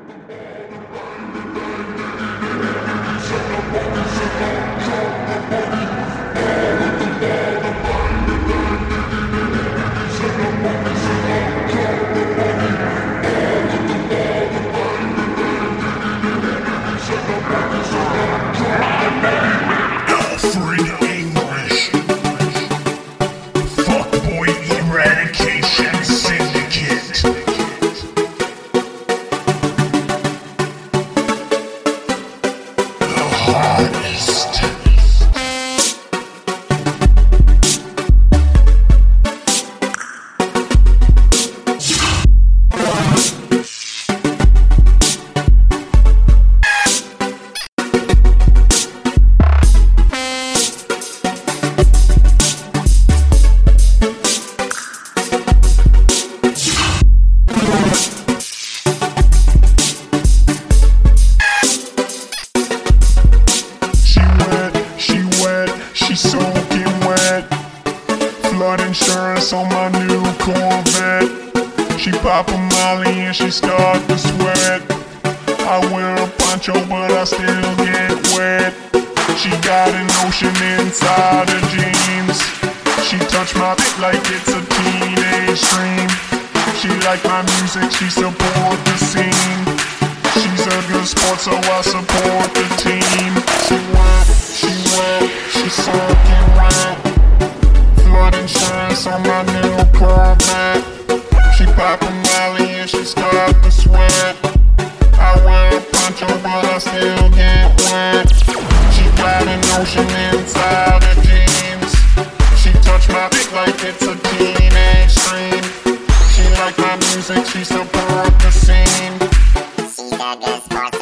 She's soaking wet. Flood insurance on my new Corvette. She pop a molly and she start to sweat. I wear a poncho but I still get wet. She got an ocean inside her jeans. She touch my dick like it's a teenage dream. She like my music, she support the scene. She's a good sport so I support the team. She's soaking wet. Flood insurance on my new Corvette. She pop a molly and she start to sweat. I wear a poncho but I still get wet. She got an ocean inside her jeans. She touch my dick like it's a teenage dream. She like my music, she support the scene. She's a good sport.